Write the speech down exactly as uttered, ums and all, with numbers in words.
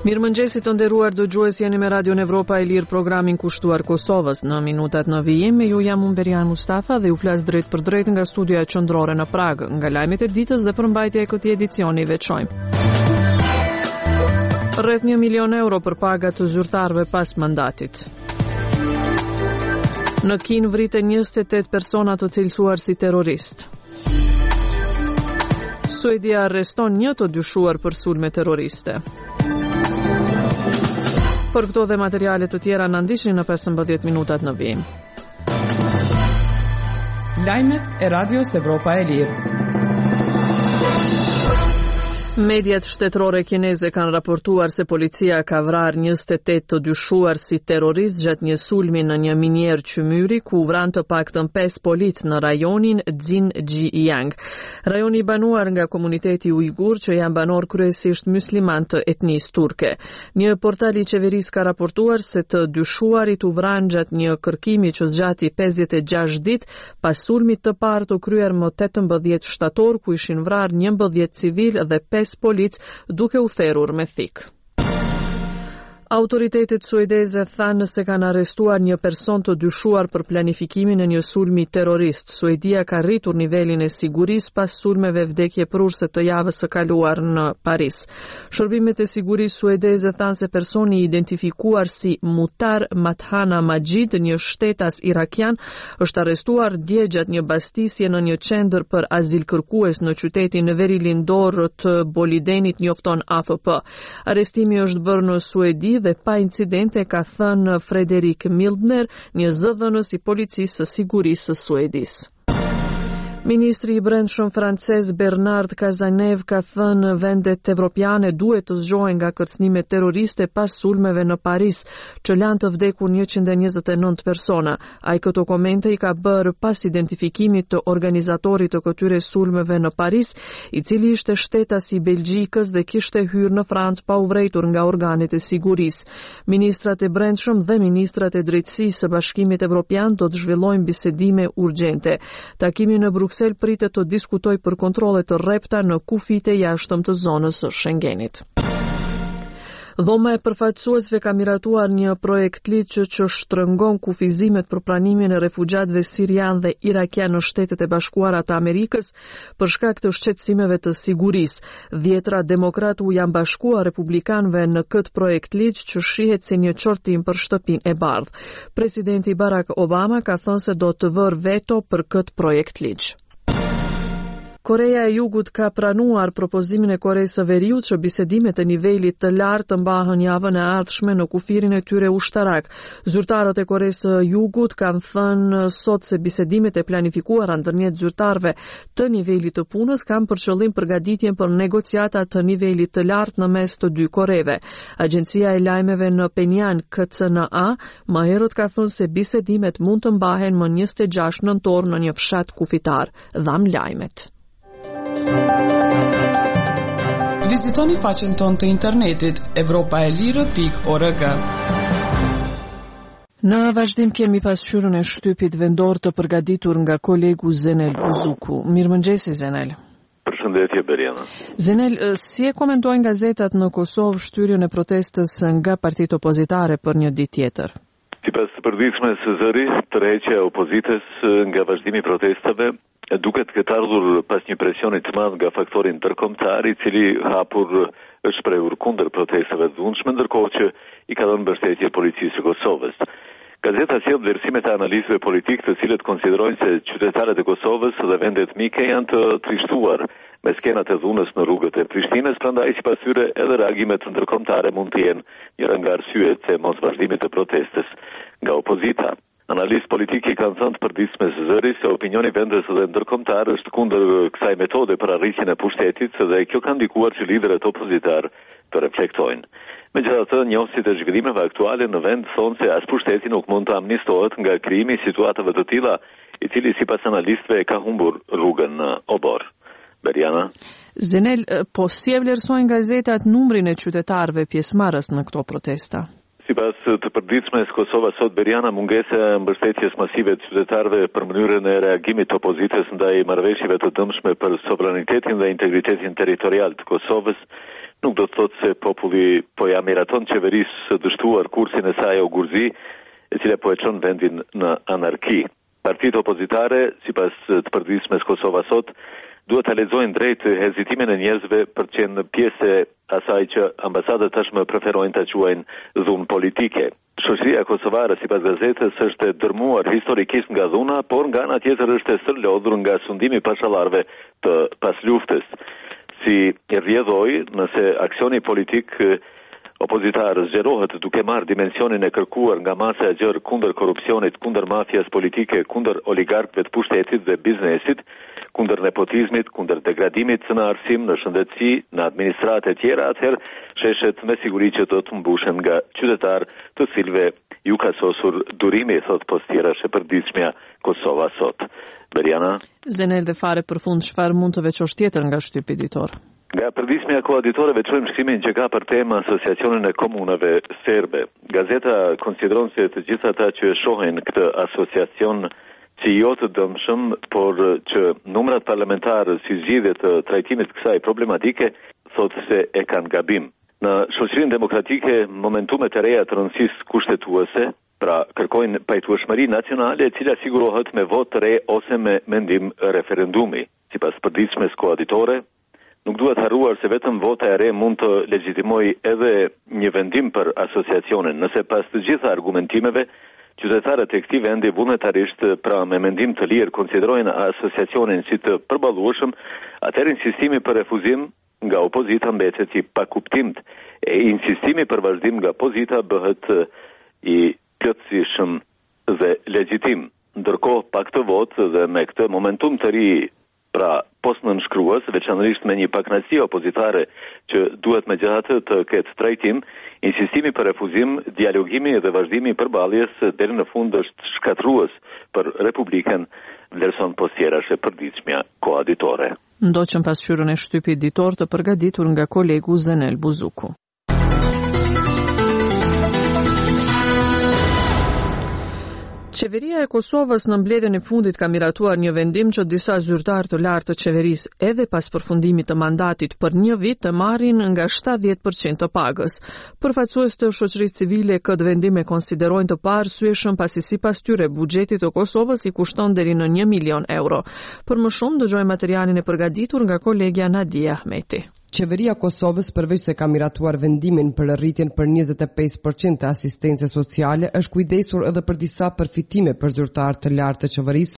Mirëmëngjesi të nderuar dëgjues, jeni me Radio Evropa e Lirë, programin kushtuar Kosovës në minutat në vijim. Me ju jam unë Berian Mustafa dhe ju flas drejt për drejt nga studioja qendrore në Prag. Nga lajmet e ditës dhe përmbajtja e këtij edicioni veçojmë. Rreth një milion euro për pagat të zyrtarëve pas mandatit. Në Kinë vriten njëzet e tetë persona të cilësuar si terrorist. Suedia arreston një të dyshuar për sulme terroriste. Për këto dhe materialet të tjera në ndishni në pesëmbëdhjetë minutat në vijim. Lajmet e Radios Evropa e Lirë. Mediat shtetërore kineze kanë raportuar se policia ka vrarë njëzet e tetë të dyshuar si terrorist gjatë një sulmi në një minier qymyri, ku vran të paktën pesë polic në rajonin Xinjiang. Rajoni i banuar nga komuniteti ujgur, që janë banor kryesisht musliman të etnisë turke. Një portal i qeverisë ka raportuar se të dyshuarit u vran gjatë një kërkimi që zgjati pesëdhjetë e gjashtë ditë pas sulmit të parë të kryer më tetëmbëdhjetë shtator, ku ishin vrarë njëmbëdhjetë civil dhe pesë polic duke u therrur me thik. Autoritetet suedeze thanë se kanë arrestuar një person të dyshuar për planifikimin e një sulmi terrorist. Suedia ka rritur nivelin e sigurisë pas sulmeve vdekje prurse të javës së kaluar në Paris. Shërbimet e sigurisë suedeze thanë se personi i identifikuar si Muhtar Mathana Majid, një shtetas irakian, është arrestuar dje gjatë një bastisje në një qendër për azilkërkues në qytetin veri lindor të Bolidenit, njofton A F P. Arrestimi është bërë në Suedi dhe pa incidente, ka thënë Frederik Mildner, një zëdhënës i policisë së sigurisë së Suedisë. Ministri i Brendshëm francez Bernard Cazeneuve ka thënë vendet evropiane duhet të zgjohen nga kërcënimet terroriste pas sulmeve në Paris, që lanë të vdekur njëqind e njëzet e nëntë persona. Ai këto komente i ka bërë pas identifikimit të organizatorit të këtyre sulmeve në Paris, i cili ishte shtetas i Belgjikës dhe kishte hyrë në Francë pa u vrejtur nga organet e sigurisë. Ministrat e Brendshëm dhe ministrat e drejtësisë së Bashkimit Evropian do të zhvillojnë bisedime urgjente. Takimi në Bruxelles pritet të diskutoj për kontrole të rrepta në kufijtë e jashtëm të zonës së Schengenit. Dhoma e përfaqësuesve ka miratuar një projekt ligj që shtrëngon kufizimet për pranimin e refugjatëve sirian dhe irakian në Shtetet e Bashkuara të Amerikës për shkak të shqetësimeve të sigurisë. Dhjetra demokrat u janë bashkuar republikanëve në këtë projekt ligj që shihet si një qortim për shtëpinë e bardhë. Presidenti Barack Obama ka thënë se do të vërë veto për këtë projekt ligj. Koreja e Jugut ka pranuar propozimin e Koreas së Veriut që bisedimet e nivelit të lartë të mbahen javën e ardhshme në kufirin e tyre ushtarak. Zyrtarët e Koreas së Jugut kanë thënë sot se bisedimet e planifikuara ndërmjet zyrtarëve të nivelit të punës kanë për qëllim përgatitjen për negociata të nivelit të lartë në mes të dy Koreve. Agjencia e lajmeve në Penjan, K C N A, më herët ka thënë se bisedimet mund të mbahen më njëzet e gjashtë nëntor në një fshat kufitar. Dham lajmet. Vizitoni faqen tonë të internetit evropaelire pikë org. Në vazhdim kemi pasqyrën e shtypit vendor të përgatitur nga kolegu Zenel Uzuku. Mirëmëngjesi Zenel. Përshëndetje Beriana. Zenel, si e komentojnë gazetat në Kosovë shtyrjen e protestës nga partitë opozitare për një ditë tjetër? Sipas së përditshme së zëri, tërheqja e opozitës nga vazhdimi i protestave duket këtë ardhur pas një presioni të madh nga faktori ndërkombëtar, i cili hapur është shprehur kundër protestave të dhunshme, ndërkohë që i ka dhënë mbështetje policisë së Kosovës. Gazeta sjell vlerësimet e analistëve politik, të cilët konsiderojnë se qytetarët e Kosovës dhe vendet mike janë të trishtuar me skenat e dhunës në rrugët e Prishtinës, prandaj sipas tyre edhe reagimet ndërkombëtare mund të jenë njëra nga arsyet e mos vazhdimit të protestës nga opozita. Analistë politikë kanë thënë të përditshme së zëri se opinioni vendas dhe ndërkombëtar është kundër kësaj metode për arritjen e pushtetit dhe kjo ka ndikuar që liderët opozitar të reflektojnë. Megjithatë, njohësit e zhvillimeve aktuale në vend thonë se as pushteti nuk mund të amnistohet nga krijimi i situatave të tilla, i cili sipas analistëve ka humbur rrugën në obor. Beriana. Zenel, po si e vlerësojnë gazetat numrin e qytetarëve pjesëmarrës në këto protesta? Sipas të përditshmes Kosova sot, Beriana, mungesa e mbështetjes masive të qytetarëve për mënyrën e reagimit të opozitës ndaj marrëveshjeve të dëmshme për sovranitetin dhe integritetin territorial të Kosovës nuk do të thotë se populli po ja miraton qeverisë së dështuar kursin e saj augurzi, e cila po e çon vendin në anarki. Partitë opozitare, sipas të përditshmes Kosova Sot, duhet ta lexojnë drejt hezitimin e njerëzve për të qenë pjesë e asaj që ambasadat tashmë preferojnë ta quajnë dhunë politike. Shoqëria kosovare, sipas gazetës, është e dërmuar historikisht nga dhuna, por nga ana tjetër është e stërlodhur nga sundimi i pashallarëve të pasluftës. Si rrjedhoi, nëse aksioni politik opozitar zgjerohet duke marrë dimensionin e kërkuar nga masa e gjerë kundër korrupsionit, kundër mafias politike, kundër oligarkëve të pushtetit dhe biznesit, kundër nepotizmit, kundër degradimit në arsim, në shëndetësi, në administratë e tjera, atëherë sheshet me siguri që do të mbushen nga qytetar të cilëve ju ka sosur durimi, thot postjera e përditshmja Kosova Sot. Beriana? Zenel dhe fare për fund, çfarë mund të veçosh tjetër nga shtypi ditor? Nga përditshmja koaditorëve çojmë shkrimin që ka për temë Asociacionin e Komunave Serbe. Gazeta konsideron se të gjithë ata që shohin këtë asociacion si jo të dëmshëm, por që numrat parlamentarë si zgjidhje të trajtimit të kësaj problematike thotë se e kanë gabim. Në shoqërinë demokratike, momentumet e reja të rëndësisë kushtetuese, pra kërkojnë pajtueshmëri nacionale e cila sigurohet me votë të re ose me mendim referendumi. Sipas përditshmes koaditore, nuk duhet harruar se vetëm vota e re mund të legjitimojë edhe një vendim për asociacionin. Nëse pas të gjitha argumentimeve, qytetarët e këtij vendi vullnetarisht, pra me mendim të lirë, konsiderojnë asociacionin si të përballueshëm, atëherë insistimi për refuzim nga opozita mbetet i pakuptimt, e insistimi për vazhdim nga opozita bëhet i plotësishëm dhe legjitim. Ndërkohë, pa këtë votë dhe me këtë momentum të ri, pra post nënshkruas, veçanërisht me një pakënaqësi opozitare që duhet megjithatë të ketë trajtim, insistimi për refuzim, dialogimi dhe vazhdimi i përballjes deri në fund është shkatrues për Republikën, vlerëson postjera e përditshmja koaditore. Ndoqën pasqyrën e shtypit ditor të përgatitur nga kolegu Zenel Buzuku. Qeveria e Kosovës në mbledhjen e fundit ka miratuar një vendim që disa zyrtarë të lartë të qeverisë, edhe pas përfundimit të mandatit për një vit, të marrin nga shtatëdhjetë përqind të pagës. Përfaqësues të shoqërisë civile këtë vendim e konsiderojnë të paarsyeshëm pasi sipas tyre buxheti të Kosovës i kushton deri në një milion euro. Për më shumë dëgjojmë materialin e përgatitur nga kolegja Nadia Ahmeti. Qeveria e Kosovës, përveç se ka miratuar vendimin për rritjen për njëzet e pesë përqind të asistencës sociale, është kujdesur edhe për disa përfitime për zyrtarë të lartë të qeverisë